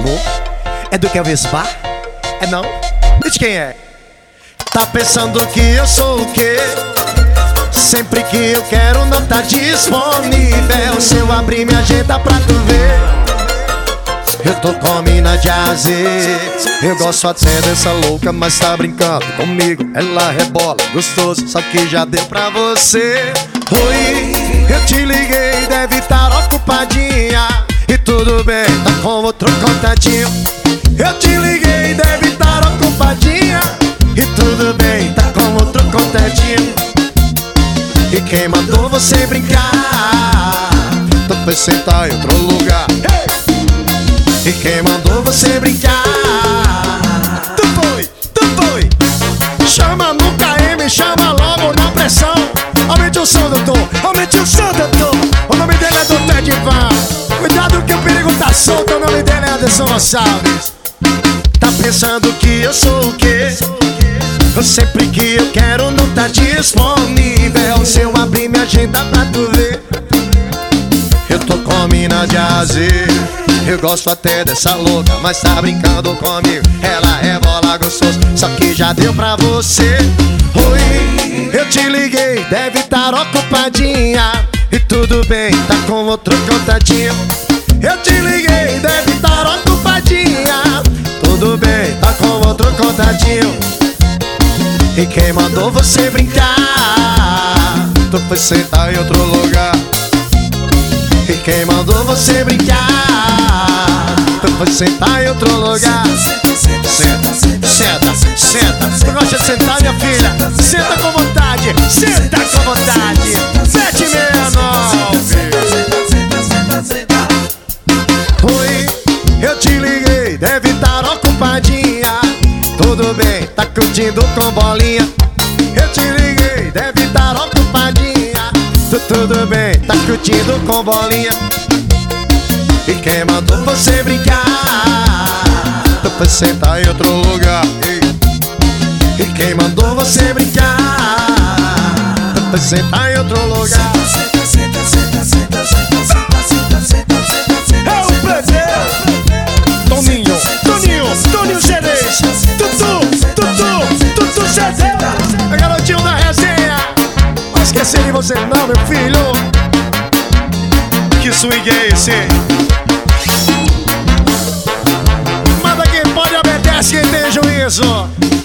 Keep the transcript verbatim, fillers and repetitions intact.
Alô? É do Kelvis Bar? É não? E de quem é? Tá pensando que eu sou o quê? Sempre que eu quero não tá disponível. Se eu abrir minha agenda pra tu ver, eu tô com mina de azer. Eu gosto até dessa louca, mas tá brincando comigo. Ela rebola gostoso, só que já deu pra você. Oi, eu te liguei, deve estar ocupadinha. E tudo bem, tá com outro contatinho. Eu te liguei, deve estar ocupadinha. E tudo bem, tá com outro contatinho. E quem mandou você brincar? Tu foi sentar em outro lugar. E quem mandou você brincar? Tu foi, tu foi. Chama no K M, chama logo na pressão. Aumente o som, doutor, aumente o som, doutor. O nome dele é doutor Edivan. Cuidado que o perigo tá solto, o nome dele é Anderson Gonçalves. Tá pensando que eu sou o quê? Sempre que eu quero não tá disponível. Se eu abrir minha agenda pra tu ver, eu tô com mina de azer. Eu gosto até dessa louca, mas tá brincando comigo. Ela rebola gostoso, só que já deu pra você. Oi, eu te liguei, deve estar ocupadinha. E tudo bem, tá com outro contatinho. Eu te liguei, deve estar ocupadinha. Tudo bem, tá com outro contatinho. E quem mandou você brincar? Tu foi sentar em outro lugar. E quem mandou você brincar? Tu foi sentar em outro lugar. Senta, senta, senta. Tu gosta de sentar, minha filha? Senta com vontade, senta com vontade. Sete meia nove. Oi, eu te liguei, deve estar ocupadinha. Tudo bem, tá curtindo com bolinha. Eu te liguei, deve estar ocupadinha. Tu, tudo bem, tá curtindo com bolinha. E quem mandou você brincar? Tu foi sentar em outro lugar. E quem mandou você brincar? Tu foi sentar em outro lugar. Senta, senta, senta, senta, senta, senta, senta, senta, senta. É o prazer. Toninho, Toninho, Toninho Xerez. Tutu, Tutu, Tutu Xerez. É garotinho da resenha. Não esqueci de você não, meu filho. Que swing é esse? Manda quem pode, obedece quem tem juízo.